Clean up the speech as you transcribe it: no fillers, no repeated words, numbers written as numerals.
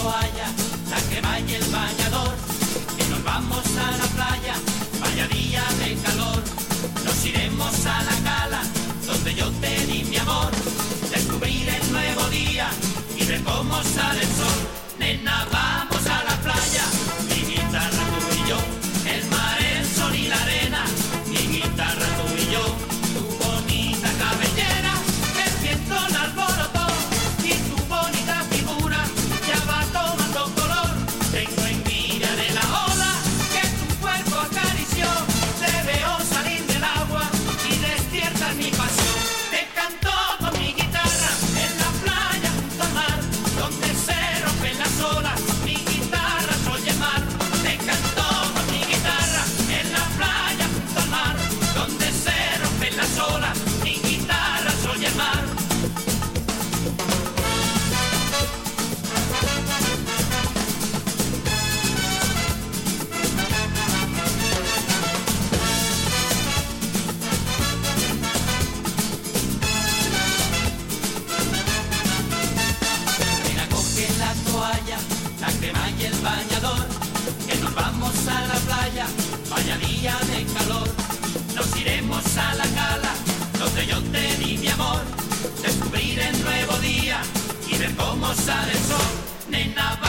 toalla, la crema y el bañador, que nos vamos a la playa, vaya día de calor. Nos iremos a la cala, donde yo te di mi amor, descubrir el nuevo día y ver cómo sale el sol. Nena, vamos a la playa, mi guitarra, tú y yo, el mar, el sol y la arena, mi guitarra, tú y yo, tu bonita cabellera, el viento la alborotó y tu bonita figura ya va tomando color. Tengo envidia de la ola que tu cuerpo acarició, te veo salir del agua y despiertas mi pasión. Te canto con mi guitarra en la playa junto al mar, donde se rompen las olas, mi guitarra soy el mar. Te canto con mi guitarra en la playa junto al mar, donde se rompen las olas, mi guitarra soy el mar. Nena, coge la toalla, la crema y el bañador, que nos vamos a la playa, vaya día de calor. Nos iremos a la cala, donde yo te di mi amor, descubrir el nuevo día y ver cómo sale el sol. Nena,